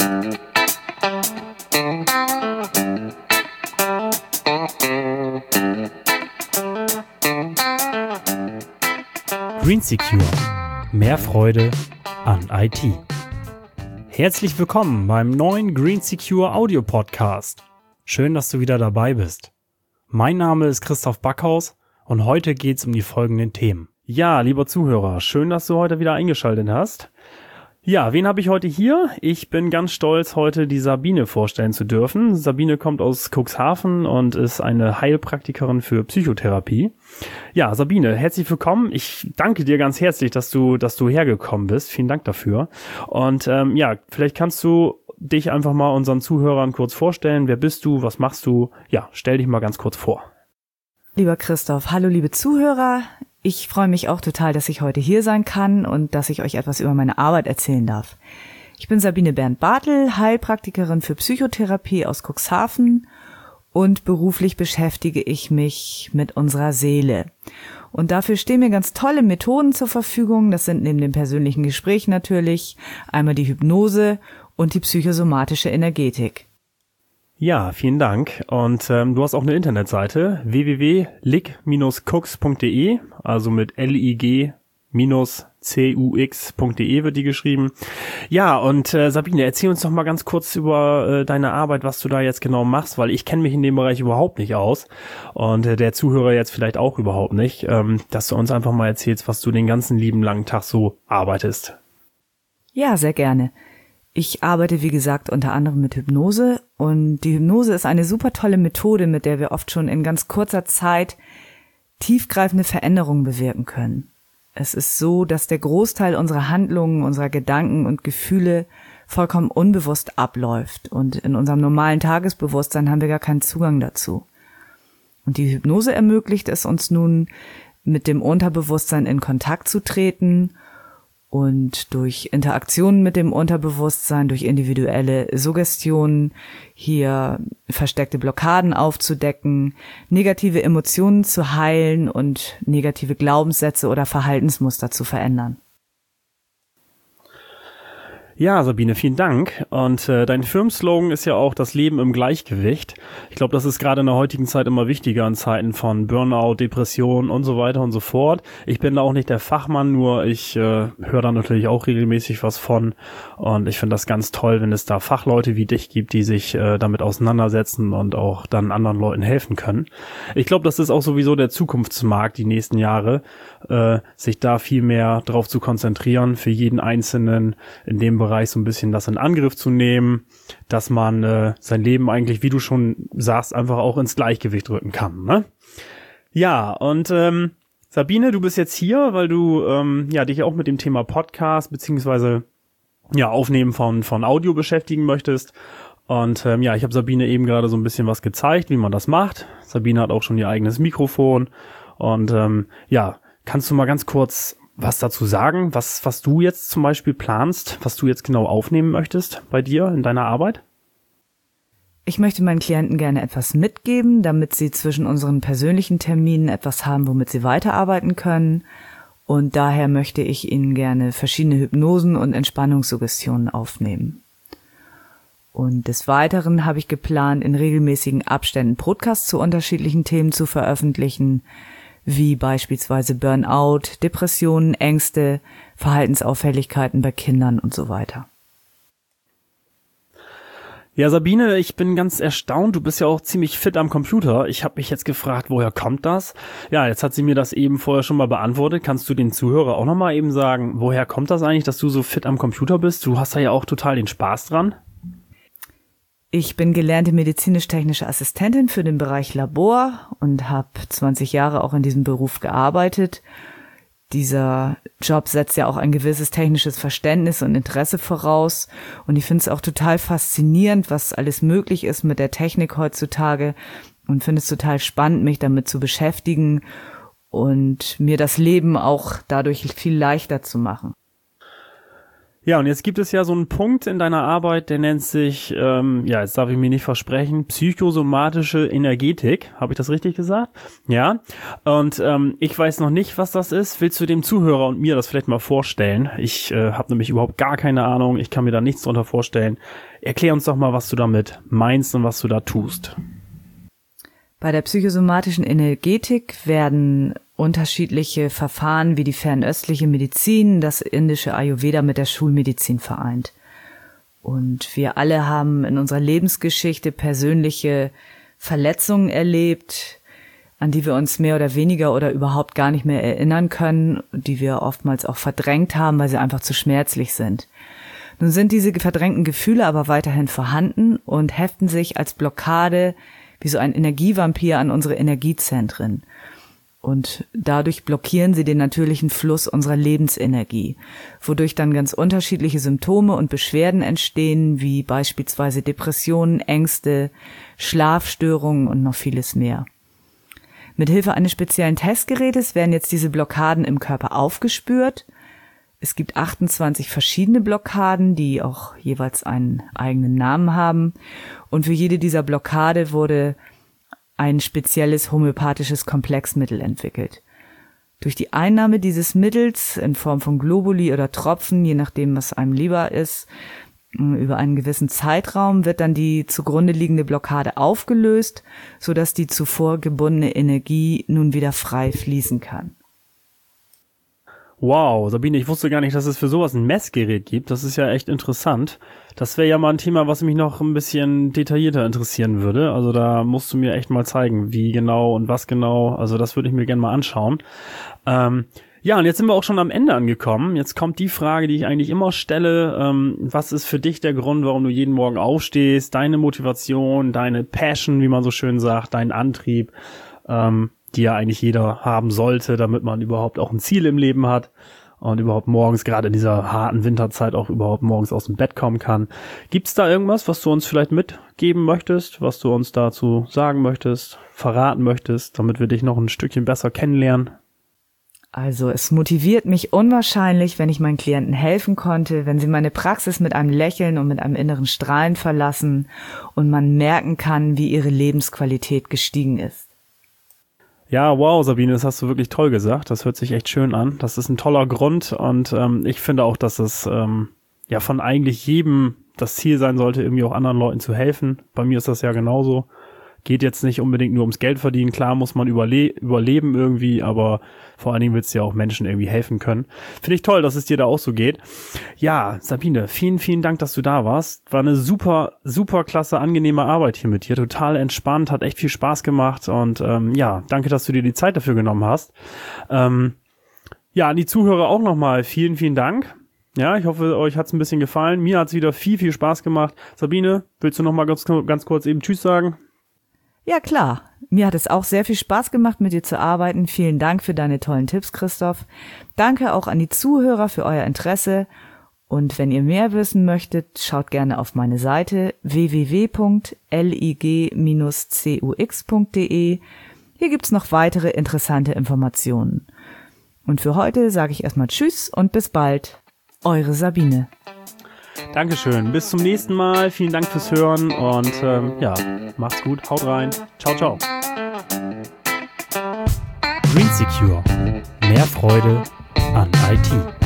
GreenSecure. Mehr Freude an IT. Herzlich willkommen beim neuen GreenSecure Audio Podcast. Schön, dass du wieder dabei bist. Mein Name ist Christoph Backhaus und heute geht's um die folgenden Themen. Ja, lieber Zuhörer, schön, dass du heute wieder eingeschaltet hast. Ja, wen habe ich heute hier? Ich bin ganz stolz, heute die Sabine vorstellen zu dürfen. Sabine kommt aus Cuxhaven und ist eine Heilpraktikerin für Psychotherapie. Ja, Sabine, herzlich willkommen. Ich danke dir ganz herzlich, dass du hergekommen bist. Vielen Dank dafür. Und vielleicht kannst du dich einfach mal unseren Zuhörern kurz vorstellen. Wer bist du? Was machst du? Ja, stell dich mal ganz kurz vor. Lieber Christoph, hallo liebe Zuhörer. Ich freue mich auch total, dass ich heute hier sein kann und dass ich euch etwas über meine Arbeit erzählen darf. Ich bin Sabine Bernd-Bartel, Heilpraktikerin für Psychotherapie aus Cuxhaven und beruflich beschäftige ich mich mit unserer Seele. Und dafür stehen mir ganz tolle Methoden zur Verfügung. Das sind neben dem persönlichen Gespräch natürlich einmal die Hypnose und die psychosomatische Energetik. Ja, vielen Dank. Und du hast auch eine Internetseite www.lig-cux.de, also mit lig-cux.de wird die geschrieben. Ja, und Sabine, erzähl uns doch mal ganz kurz über deine Arbeit, was du da jetzt genau machst, weil ich kenne mich in dem Bereich überhaupt nicht aus und der Zuhörer jetzt vielleicht auch überhaupt nicht, dass du uns einfach mal erzählst, was du den ganzen lieben langen Tag so arbeitest. Ja, sehr gerne. Ich arbeite, wie gesagt, unter anderem mit Hypnose und die Hypnose ist eine super tolle Methode, mit der wir oft schon in ganz kurzer Zeit tiefgreifende Veränderungen bewirken können. Es ist so, dass der Großteil unserer Handlungen, unserer Gedanken und Gefühle vollkommen unbewusst abläuft und in unserem normalen Tagesbewusstsein haben wir gar keinen Zugang dazu. Und die Hypnose ermöglicht es uns nun, mit dem Unterbewusstsein in Kontakt zu treten und durch Interaktionen mit dem Unterbewusstsein, durch individuelle Suggestionen hier versteckte Blockaden aufzudecken, negative Emotionen zu heilen und negative Glaubenssätze oder Verhaltensmuster zu verändern. Ja, Sabine, vielen Dank. Und dein Firmenslogan ist ja auch das Leben im Gleichgewicht. Ich glaube, das ist gerade in der heutigen Zeit immer wichtiger in Zeiten von Burnout, Depression und so weiter und so fort. Ich bin da auch nicht der Fachmann, nur ich höre da natürlich auch regelmäßig was von. Und ich finde das ganz toll, wenn es da Fachleute wie dich gibt, die sich damit auseinandersetzen und auch dann anderen Leuten helfen können. Ich glaube, das ist auch sowieso der Zukunftsmarkt die nächsten Jahre, sich da viel mehr drauf zu konzentrieren, für jeden Einzelnen in dem Bereich so ein bisschen das in Angriff zu nehmen, dass man sein Leben eigentlich, wie du schon sagst, einfach auch ins Gleichgewicht rücken kann, ne? Ja, und Sabine, du bist jetzt hier, weil du dich auch mit dem Thema Podcast beziehungsweise Aufnehmen von Audio beschäftigen möchtest. Und ich habe Sabine eben gerade so ein bisschen was gezeigt, wie man das macht. Sabine hat auch schon ihr eigenes Mikrofon. Und kannst du mal ganz kurz was dazu sagen, was du jetzt zum Beispiel planst, was du jetzt genau aufnehmen möchtest bei dir in deiner Arbeit? Ich möchte meinen Klienten gerne etwas mitgeben, damit sie zwischen unseren persönlichen Terminen etwas haben, womit sie weiterarbeiten können. Und daher möchte ich ihnen gerne verschiedene Hypnosen und Entspannungssuggestionen aufnehmen. Und des Weiteren habe ich geplant, in regelmäßigen Abständen Podcasts zu unterschiedlichen Themen zu veröffentlichen, wie beispielsweise Burnout, Depressionen, Ängste, Verhaltensauffälligkeiten bei Kindern und so weiter. Ja, Sabine, ich bin ganz erstaunt. Du bist ja auch ziemlich fit am Computer. Ich habe mich jetzt gefragt, woher kommt das? Ja, jetzt hat sie mir das eben vorher schon mal beantwortet. Kannst du den Zuhörer auch nochmal eben sagen, woher kommt das eigentlich, dass du so fit am Computer bist? Du hast da ja auch total den Spaß dran. Ich bin gelernte medizinisch-technische Assistentin für den Bereich Labor und habe 20 Jahre auch in diesem Beruf gearbeitet. Dieser Job setzt ja auch ein gewisses technisches Verständnis und Interesse voraus. Und ich finde es auch total faszinierend, was alles möglich ist mit der Technik heutzutage und finde es total spannend, mich damit zu beschäftigen und mir das Leben auch dadurch viel leichter zu machen. Ja, und jetzt gibt es ja so einen Punkt in deiner Arbeit, der nennt sich, jetzt darf ich mir nicht versprechen, psychosomatische Energetik. Habe ich das richtig gesagt? Ja. Und ich weiß noch nicht, was das ist. Willst du dem Zuhörer und mir das vielleicht mal vorstellen? Ich habe nämlich überhaupt gar keine Ahnung. Ich kann mir da nichts drunter vorstellen. Erklär uns doch mal, was du damit meinst und was du da tust. Bei der psychosomatischen Energetik werden unterschiedliche Verfahren wie die fernöstliche Medizin, das indische Ayurveda mit der Schulmedizin vereint. Und wir alle haben in unserer Lebensgeschichte persönliche Verletzungen erlebt, an die wir uns mehr oder weniger oder überhaupt gar nicht mehr erinnern können, die wir oftmals auch verdrängt haben, weil sie einfach zu schmerzlich sind. Nun sind diese verdrängten Gefühle aber weiterhin vorhanden und heften sich als Blockade wie so ein Energievampir an unsere Energiezentren. Und dadurch blockieren sie den natürlichen Fluss unserer Lebensenergie, wodurch dann ganz unterschiedliche Symptome und Beschwerden entstehen, wie beispielsweise Depressionen, Ängste, Schlafstörungen und noch vieles mehr. Mithilfe eines speziellen Testgerätes werden jetzt diese Blockaden im Körper aufgespürt. Es gibt 28 verschiedene Blockaden, die auch jeweils einen eigenen Namen haben. Und für jede dieser Blockade wurde ein spezielles homöopathisches Komplexmittel entwickelt. Durch die Einnahme dieses Mittels in Form von Globuli oder Tropfen, je nachdem, was einem lieber ist, über einen gewissen Zeitraum wird dann die zugrunde liegende Blockade aufgelöst, sodass die zuvor gebundene Energie nun wieder frei fließen kann. Wow, Sabine, ich wusste gar nicht, dass es für sowas ein Messgerät gibt. Das ist ja echt interessant. Das wäre ja mal ein Thema, was mich noch ein bisschen detaillierter interessieren würde. Also da musst du mir echt mal zeigen, wie genau und was genau. Also das würde ich mir gerne mal anschauen. Ja, und jetzt sind wir auch schon am Ende angekommen. Jetzt kommt die Frage, die ich eigentlich immer stelle. Was ist für dich der Grund, warum du jeden Morgen aufstehst? Deine Motivation, deine Passion, wie man so schön sagt, dein Antrieb, die ja eigentlich jeder haben sollte, damit man überhaupt auch ein Ziel im Leben hat und überhaupt morgens, gerade in dieser harten Winterzeit, auch überhaupt morgens aus dem Bett kommen kann. Gibt's da irgendwas, was du uns vielleicht mitgeben möchtest, was du uns dazu sagen möchtest, verraten möchtest, damit wir dich noch ein Stückchen besser kennenlernen? Also es motiviert mich unwahrscheinlich, wenn ich meinen Klienten helfen konnte, wenn sie meine Praxis mit einem Lächeln und mit einem inneren Strahlen verlassen und man merken kann, wie ihre Lebensqualität gestiegen ist. Ja, wow, Sabine, das hast du wirklich toll gesagt. Das hört sich echt schön an. Das ist ein toller Grund und ich finde auch, dass es von eigentlich jedem das Ziel sein sollte, irgendwie auch anderen Leuten zu helfen. Bei mir ist das ja genauso. Geht jetzt nicht unbedingt nur ums Geld verdienen. Klar muss man überleben irgendwie, aber vor allen Dingen willst du ja auch Menschen irgendwie helfen können. Finde ich toll, dass es dir da auch so geht. Ja, Sabine, vielen, vielen Dank, dass du da warst. War eine super, super klasse, angenehme Arbeit hier mit dir. Total entspannt, hat echt viel Spaß gemacht und danke, dass du dir die Zeit dafür genommen hast. An die Zuhörer auch nochmal vielen, vielen Dank. Ja, ich hoffe, euch hat's ein bisschen gefallen. Mir hat's wieder viel, viel Spaß gemacht. Sabine, willst du nochmal ganz kurz eben Tschüss sagen? Ja, klar. Mir hat es auch sehr viel Spaß gemacht, mit dir zu arbeiten. Vielen Dank für deine tollen Tipps, Christoph. Danke auch an die Zuhörer für euer Interesse. Und wenn ihr mehr wissen möchtet, schaut gerne auf meine Seite www.lig-cux.de. Hier gibt's noch weitere interessante Informationen. Und für heute sage ich erstmal Tschüss und bis bald. Eure Sabine. Dankeschön. Bis zum nächsten Mal. Vielen Dank fürs Hören und macht's gut. Haut rein. Ciao, ciao. Green Secure. Mehr Freude an IT.